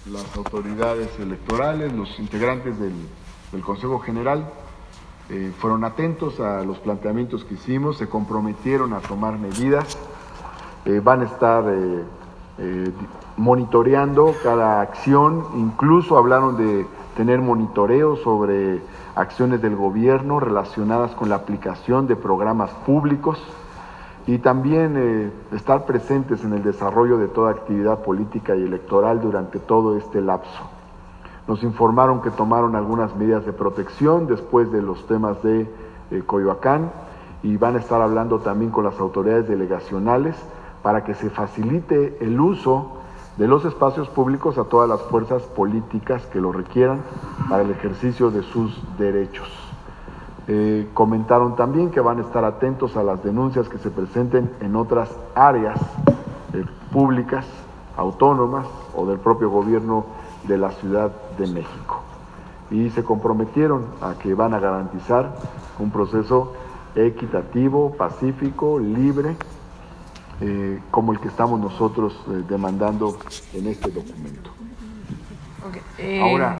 las autoridades electorales, los integrantes del Consejo General, fueron atentos a los planteamientos que hicimos, se comprometieron a tomar medidas, van a estar monitoreando cada acción, incluso hablaron de tener monitoreo sobre acciones del gobierno relacionadas con la aplicación de programas públicos y también estar presentes en el desarrollo de toda actividad política y electoral durante todo este lapso. Nos informaron que tomaron algunas medidas de protección después de los temas de Coyoacán y van a estar hablando también con las autoridades delegacionales para que se facilite el uso de los espacios públicos a todas las fuerzas políticas que lo requieran para el ejercicio de sus derechos. Comentaron también que van a estar atentos a las denuncias que se presenten en otras áreas públicas, autónomas o del propio gobierno de la Ciudad de México. Y se comprometieron a que van a garantizar un proceso equitativo, pacífico, libre, como el que estamos nosotros demandando en este documento. Okay. Ahora,